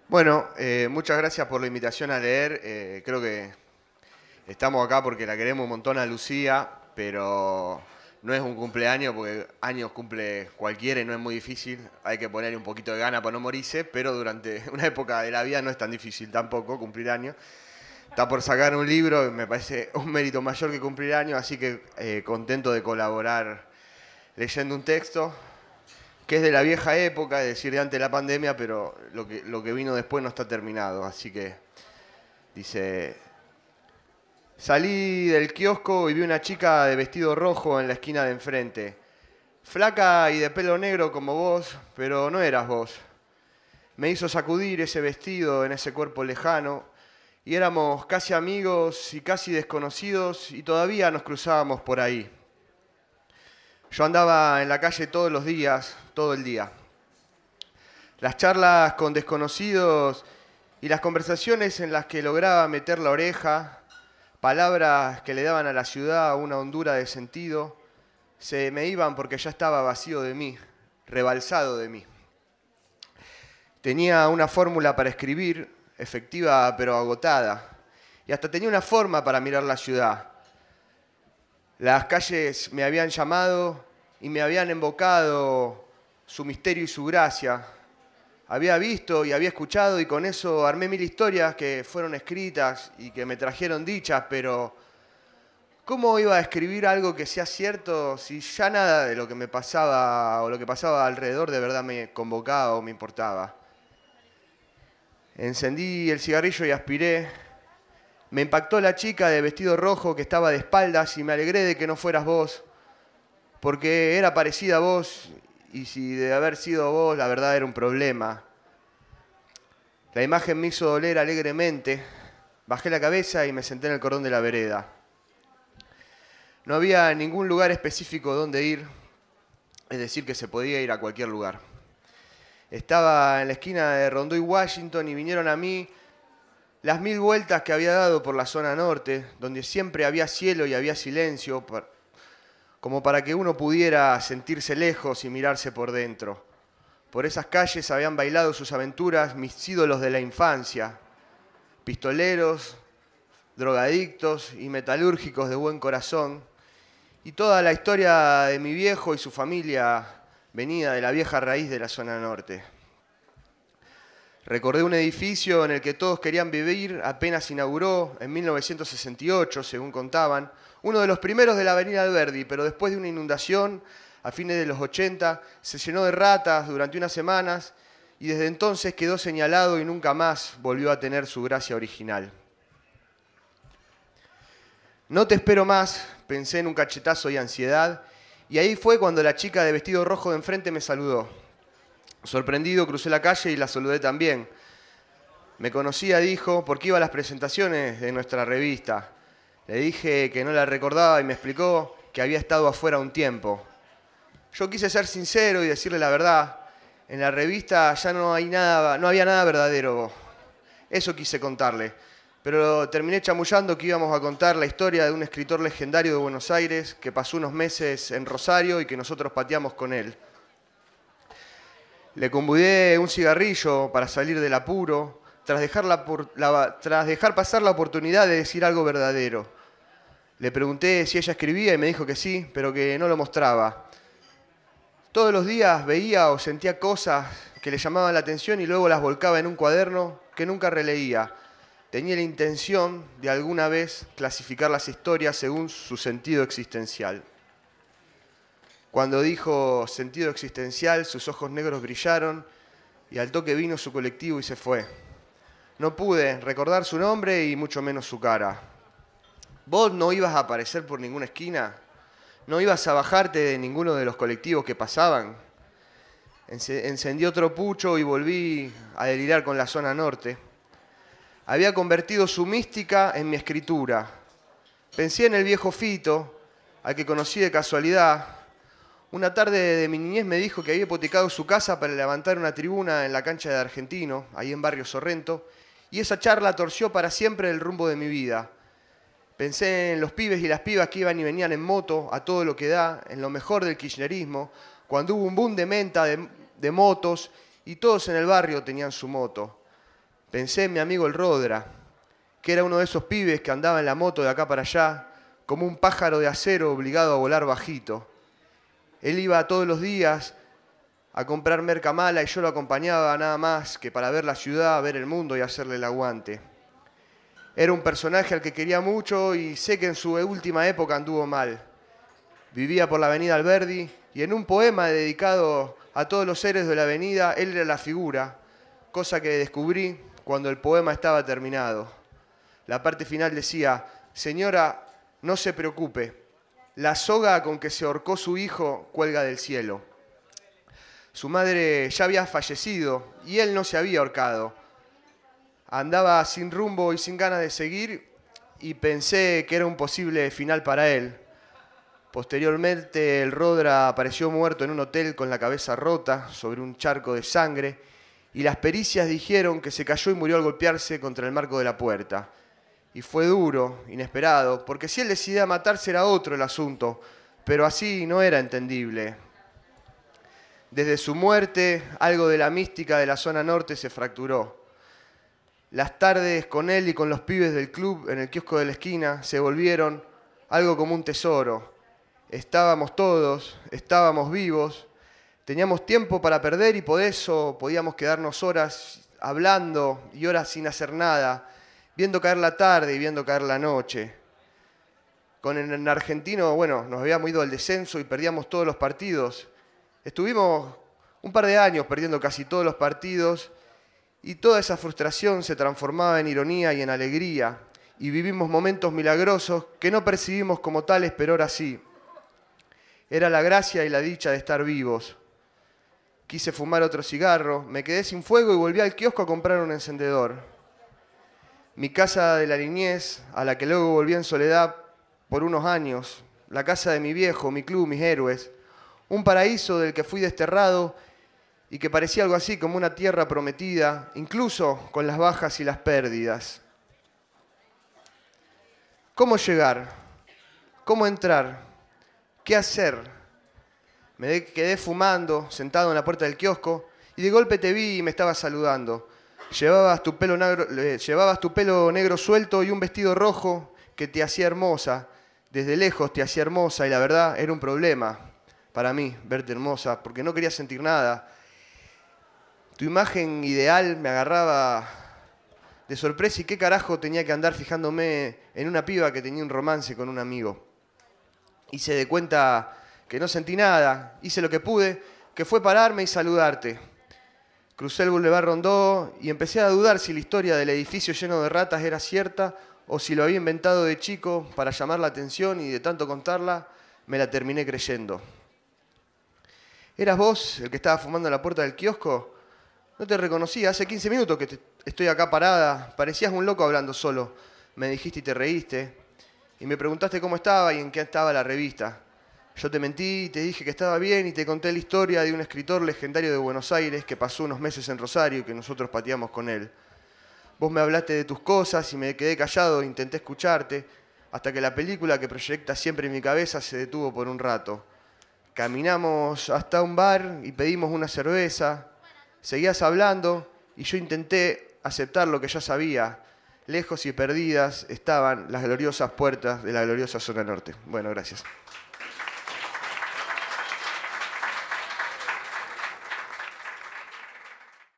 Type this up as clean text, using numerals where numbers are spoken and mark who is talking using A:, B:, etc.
A: Bueno, muchas gracias por la invitación a leer. Creo que estamos acá porque la queremos un montón a Lucía, pero no es un cumpleaños porque años cumple cualquiera y no es muy difícil. Hay que ponerle un poquito de gana para no morirse, pero durante una época de la vida no es tan difícil tampoco cumplir años. Está por sacar un libro, me parece un mérito mayor que cumplir años, así que contento de colaborar leyendo un texto que es de la vieja época, es decir, de antes de la pandemia, pero lo que vino después no está terminado. Así que dice, salí del kiosco y vi una chica de vestido rojo en la esquina de enfrente. Flaca y de pelo negro como vos, pero no eras vos. Me hizo sacudir ese vestido en ese cuerpo lejano y éramos casi amigos y casi desconocidos y todavía nos cruzábamos por ahí. Yo andaba en la calle todos los días, todo el día. Las charlas con desconocidos y las conversaciones en las que lograba meter la oreja, palabras que le daban a la ciudad una hondura de sentido, se me iban porque ya estaba vacío de mí, rebalsado de mí. Tenía una fórmula para escribir, efectiva pero agotada, y hasta tenía una forma para mirar la ciudad. Las calles me habían llamado y me habían invocado su misterio y su gracia. Había visto y había escuchado y con eso armé mil historias que fueron escritas y que me trajeron dichas, pero ¿cómo iba a escribir algo que sea cierto si ya nada de lo que me pasaba o lo que pasaba alrededor de verdad me convocaba o me importaba? Encendí el cigarrillo y aspiré. Me impactó la chica de vestido rojo que estaba de espaldas y me alegré de que no fueras vos, porque era parecida a vos y si de haber sido vos la verdad era un problema. La imagen me hizo doler alegremente. Bajé la cabeza y me senté en el cordón de la vereda. No había ningún lugar específico donde ir, es decir, que se podía ir a cualquier lugar. Estaba en la esquina de Rondó y Washington y vinieron a mí las mil vueltas que había dado por la zona norte, donde siempre había cielo y había silencio, como para que uno pudiera sentirse lejos y mirarse por dentro. Por esas calles habían bailado sus aventuras mis ídolos de la infancia, pistoleros, drogadictos y metalúrgicos de buen corazón, y toda la historia de mi viejo y su familia venida de la vieja raíz de la zona norte. Recordé un edificio en el que todos querían vivir, apenas inauguró en 1968, según contaban, uno de los primeros de la avenida Alberdi, pero después de una inundación, a fines de los 80, se llenó de ratas durante unas semanas y desde entonces quedó señalado y nunca más volvió a tener su gracia original. No te espero más, pensé en un cachetazo y ansiedad, y ahí fue cuando la chica de vestido rojo de enfrente me saludó. Sorprendido crucé la calle y la saludé también. Me conocía, dijo, porque iba a las presentaciones de nuestra revista. Le dije que no la recordaba y me explicó que había estado afuera un tiempo. Yo quise ser sincero y decirle la verdad. En la revista ya no había nada verdadero. Eso quise contarle. Pero terminé chamullando que íbamos a contar la historia de un escritor legendario de Buenos Aires que pasó unos meses en Rosario y que nosotros pateamos con él. Le convidé un cigarrillo para salir del apuro, tras dejar pasar la oportunidad de decir algo verdadero. Le pregunté si ella escribía y me dijo que sí, pero que no lo mostraba. Todos los días veía o sentía cosas que le llamaban la atención y luego las volcaba en un cuaderno que nunca releía. Tenía la intención de alguna vez clasificar las historias según su sentido existencial. Cuando dijo sentido existencial, sus ojos negros brillaron y al toque vino su colectivo y se fue. No pude recordar su nombre y mucho menos su cara. ¿Vos no ibas a aparecer por ninguna esquina? ¿No ibas a bajarte de ninguno de los colectivos que pasaban? Encendí otro pucho y volví a delirar con la zona norte. Había convertido su mística en mi escritura. Pensé en el viejo Fito, al que conocí de casualidad. Una tarde de mi niñez me dijo que había hipotecado su casa para levantar una tribuna en la cancha de Argentino, ahí en Barrio Sorrento, y esa charla torció para siempre el rumbo de mi vida. Pensé en los pibes y las pibas que iban y venían en moto, a todo lo que da, en lo mejor del kirchnerismo, cuando hubo un boom de venta de motos y todos en el barrio tenían su moto. Pensé en mi amigo el Rodra, que era uno de esos pibes que andaba en la moto de acá para allá, como un pájaro de acero obligado a volar bajito. Él iba todos los días a comprar mercamala y yo lo acompañaba nada más que para ver la ciudad, ver el mundo y hacerle el aguante. Era un personaje al que quería mucho y sé que en su última época anduvo mal. Vivía por la avenida Alberdi y en un poema dedicado a todos los seres de la avenida, él era la figura, cosa que descubrí cuando el poema estaba terminado. La parte final decía: señora, no se preocupe, la soga con que se ahorcó su hijo cuelga del cielo. Su madre ya había fallecido y él no se había ahorcado. Andaba sin rumbo y sin ganas de seguir y pensé que era un posible final para él. Posteriormente, el Rodra apareció muerto en un hotel con la cabeza rota sobre un charco de sangre y las pericias dijeron que se cayó y murió al golpearse contra el marco de la puerta. Y fue duro, inesperado, porque si él decidía matarse era otro el asunto, pero así no era entendible. Desde su muerte, algo de la mística de la zona norte se fracturó. Las tardes con él y con los pibes del club en el kiosco de la esquina se volvieron algo como un tesoro. Estábamos todos, estábamos vivos, teníamos tiempo para perder y por eso podíamos quedarnos horas hablando y horas sin hacer nada, viendo caer la tarde y viendo caer la noche. Con el argentino, bueno, nos habíamos ido al descenso y perdíamos todos los partidos. Estuvimos un par de años perdiendo casi todos los partidos y toda esa frustración se transformaba en ironía y en alegría. Y vivimos momentos milagrosos que no percibimos como tales, pero ahora sí. Era la gracia y la dicha de estar vivos. Quise fumar otro cigarro, me quedé sin fuego y volví al kiosco a comprar un encendedor. Mi casa de la niñez, a la que luego volví en soledad por unos años, la casa de mi viejo, mi club, mis héroes, un paraíso del que fui desterrado y que parecía algo así como una tierra prometida, incluso con las bajas y las pérdidas. ¿Cómo llegar? ¿Cómo entrar? ¿Qué hacer? Me quedé fumando, sentado en la puerta del kiosco, y de golpe te vi y me estabas saludando. Llevabas tu pelo negro suelto y un vestido rojo que te hacía hermosa. Desde lejos te hacía hermosa y la verdad era un problema para mí verte hermosa, porque no quería sentir nada. Tu imagen ideal me agarraba de sorpresa y qué carajo tenía que andar fijándome en una piba que tenía un romance con un amigo. Hice de cuenta que no sentí nada, hice lo que pude, que fue pararme y saludarte. Crucé el Boulevard Rondó y empecé a dudar si la historia del edificio lleno de ratas era cierta o si lo había inventado de chico para llamar la atención y de tanto contarla me la terminé creyendo. ¿Eras vos el que estaba fumando en la puerta del kiosco? No te reconocí, hace 15 minutos que estoy acá parada, parecías un loco hablando solo. Me dijiste y te reíste y me preguntaste cómo estaba y en qué estaba la revista. Yo te mentí, te dije que estaba bien y te conté la historia de un escritor legendario de Buenos Aires que pasó unos meses en Rosario y que nosotros pateamos con él. Vos me hablaste de tus cosas y me quedé callado e intenté escucharte hasta que la película que proyecta siempre en mi cabeza se detuvo por un rato. Caminamos hasta un bar y pedimos una cerveza. Seguías hablando y yo intenté aceptar lo que ya sabía. Lejos y perdidas estaban las gloriosas puertas de la gloriosa zona norte. Bueno, gracias.